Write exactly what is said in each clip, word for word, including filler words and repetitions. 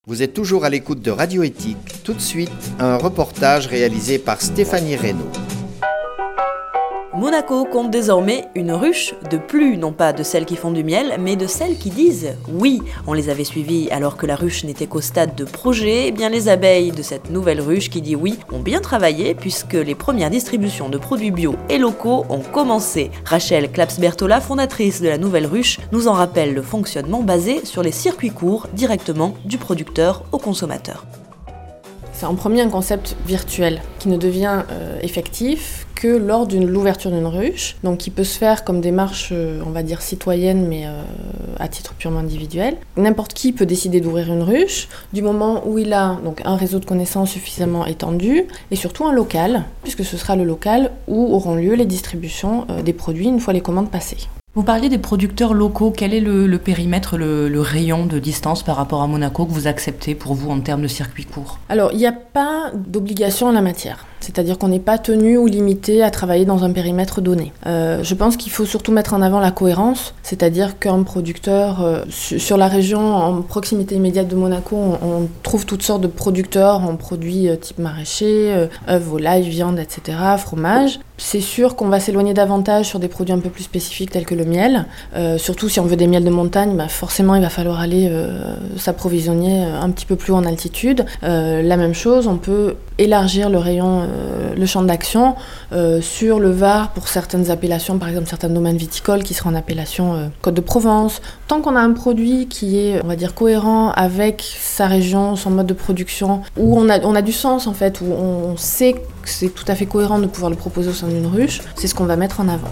Vous êtes toujours à l'écoute de Radio Éthique. Tout de suite, un reportage réalisé par Stéphanie Reynaud. Monaco compte désormais une ruche de plus, non pas de celles qui font du miel, mais de celles qui disent oui. On les avait suivies alors que la ruche n'était qu'au stade de projet. Eh bien, les abeilles de cette nouvelle ruche qui dit oui ont bien travaillé puisque les premières distributions de produits bio et locaux ont commencé. Rachel Claps-Bertola, fondatrice de la nouvelle ruche, nous en rappelle le fonctionnement basé sur les circuits courts directement du producteur au consommateur. C'est en premier un concept virtuel qui ne devient euh, effectif que lors de l'ouverture d'une ruche, donc qui peut se faire comme démarche, euh, on va dire citoyenne, mais euh, à titre purement individuel. N'importe qui peut décider d'ouvrir une ruche du moment où il a donc un réseau de connaissances suffisamment étendu et surtout un local, puisque ce sera le local où auront lieu les distributions euh, des produits une fois les commandes passées. Vous parliez des producteurs locaux. Quel est le, le périmètre, le, le rayon de distance par rapport à Monaco que vous acceptez pour vous en termes de circuit court ? Alors, il n'y a pas d'obligation en la matière. C'est-à-dire qu'on n'est pas tenu ou limité à travailler dans un périmètre donné. Euh, je pense qu'il faut surtout mettre en avant la cohérence, c'est-à-dire qu'un producteur, euh, su- sur la région en proximité immédiate de Monaco, on, on trouve toutes sortes de producteurs en produits euh, type maraîcher, euh, œufs, volailles, viande, et cetera, fromage. C'est sûr qu'on va s'éloigner davantage sur des produits un peu plus spécifiques tels que le miel. Euh, surtout si on veut des miels de montagne, bah forcément il va falloir aller euh, s'approvisionner un petit peu plus haut en altitude. Euh, la même chose, on peut élargir le rayon, euh, le champ d'action euh, sur le Var pour certaines appellations, par exemple certains domaines viticoles qui seraient en appellation euh, Côte de Provence. Tant qu'on a un produit qui est, on va dire, cohérent avec sa région, son mode de production, où on a, on a du sens en fait, où on sait que c'est tout à fait cohérent de pouvoir le proposer au sein d'une ruche, c'est ce qu'on va mettre en avant.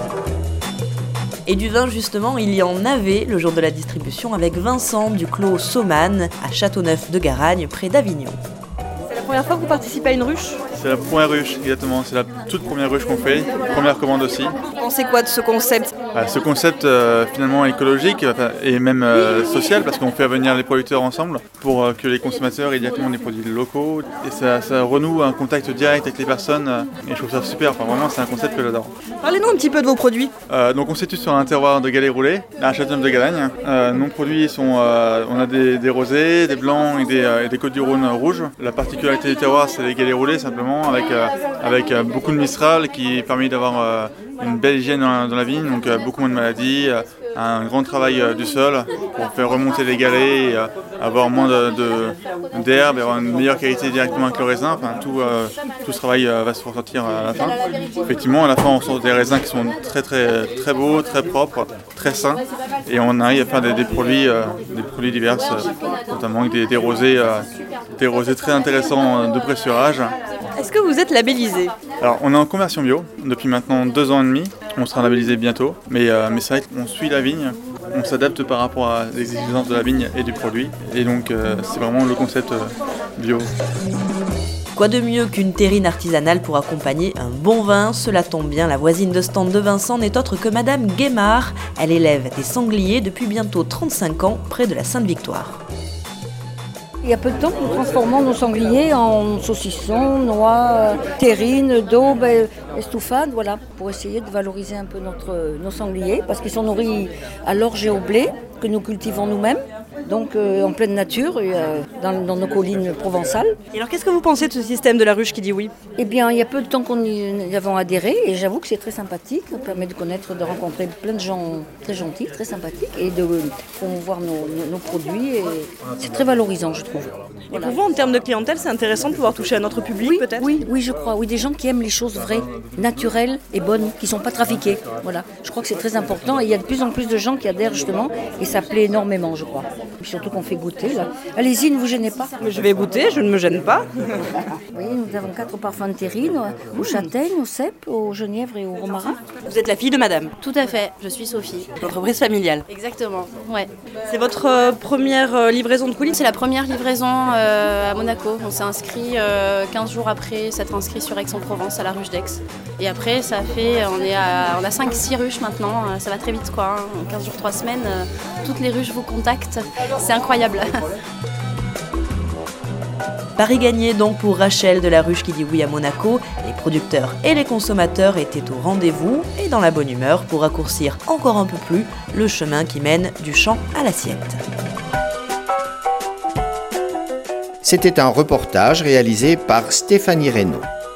Et du vin justement, il y en avait le jour de la distribution avec Vincent du Clos Saumanne à Châteauneuf de Garagne, près d'Avignon. C'est la première fois que vous participez à une ruche ? C'est la première ruche, exactement. C'est la toute première ruche qu'on fait, première commande aussi. Vous pensez quoi de ce concept ? Euh, ce concept euh, finalement écologique euh, et même euh, social, parce qu'on fait venir les producteurs ensemble pour euh, que les consommateurs aient directement des produits locaux. Et ça, ça renoue un contact direct avec les personnes. Euh, et je trouve ça super. Enfin, vraiment, c'est un concept que j'adore. Parlez-nous un petit peu de vos produits. Euh, donc on se situe sur un terroir de galets roulés, à Châteauneuf de Garagne. Euh, nos produits sont, euh, on a des, des rosés, des blancs et des, euh, et des côtes du Rhône rouges. La particularité du terroir, c'est les galets roulés simplement, avec, euh, avec euh, beaucoup de Mistral qui permet d'avoir euh, une belle hygiène dans la, dans la vigne, donc euh, beaucoup moins de maladies, euh, un grand travail euh, du sol pour faire remonter les galets, et, euh, avoir moins de, de, d'herbe et avoir une meilleure qualité directement avec le raisin. Enfin, tout, euh, tout ce travail euh, va se ressortir à la fin. Effectivement, à la fin, on sort des raisins qui sont très très très beaux, très propres, très sains, et on arrive à faire des, des produits, euh, des produits divers, euh, notamment avec des, des rosés, euh, des rosés très intéressants de pressurage. Est-ce que vous êtes labellisé ? Alors, on est en conversion bio depuis maintenant deux ans et demi. On sera labellisé bientôt, mais, euh, mais c'est vrai qu'on suit la vigne, on s'adapte par rapport à les exigences de la vigne et du produit, et donc euh, c'est vraiment le concept euh, bio. Quoi de mieux qu'une terrine artisanale pour accompagner un bon vin ? Cela tombe bien, la voisine de stand de Vincent n'est autre que Madame Guémard. Elle élève des sangliers depuis bientôt trente-cinq ans près de la Sainte-Victoire. Il y a peu de temps que nous transformons nos sangliers en saucissons, noix, terrines, daubes, estouffades, voilà, pour essayer de valoriser un peu notre, nos sangliers, parce qu'ils sont nourris à l'orge et au blé, que nous cultivons nous-mêmes, donc euh, en pleine nature, et, euh, dans, dans nos collines provençales. Et alors qu'est-ce que vous pensez de ce système de la ruche qui dit oui ? Eh bien, il y a peu de temps qu'on y, y avons adhéré, et j'avoue que c'est très sympathique, ça permet de connaître, de rencontrer plein de gens très gentils, très sympathiques, et de promouvoir nos, nos, nos produits, et c'est très valorisant, je trouve. Voilà. Et pour vous, en termes de clientèle, c'est intéressant de pouvoir toucher à notre public, oui, peut-être ? Oui, oui, je crois. Oui, des gens qui aiment les choses vraies, naturelles et bonnes, qui ne sont pas trafiquées. Voilà. Je crois que c'est très important. Et il y a de plus en plus de gens qui adhèrent justement, et ça plaît énormément, je crois. Puis surtout qu'on fait goûter, là. Allez-y, ne vous gênez pas. Mais je vais goûter, je ne me gêne pas. Oui, nous avons quatre parfums de terrine, au châtaigne, au cèpe, au genièvre et au romarin. Vous êtes la fille de madame ? Tout à fait, je suis Sophie. L'entreprise familiale. Exactement, ouais. C'est votre euh, première euh, livraison de colis ? C'est la première livraison euh, à Monaco. On s'est inscrit euh, quinze jours après s'être inscrit sur Aix-en-Provence à la ruche d'Aix. Et après, ça fait, on est à, on a cinq six ruches maintenant. Ça va très vite, quoi. Hein. quinze jours, trois semaines, euh, toutes les ruches vous contactent. C'est incroyable. Paris gagné donc pour Rachel de la ruche qui dit oui à Monaco. Les producteurs et les consommateurs étaient au rendez-vous et dans la bonne humeur pour raccourcir encore un peu plus le chemin qui mène du champ à l'assiette. C'était un reportage réalisé par Stéphanie Reynaud.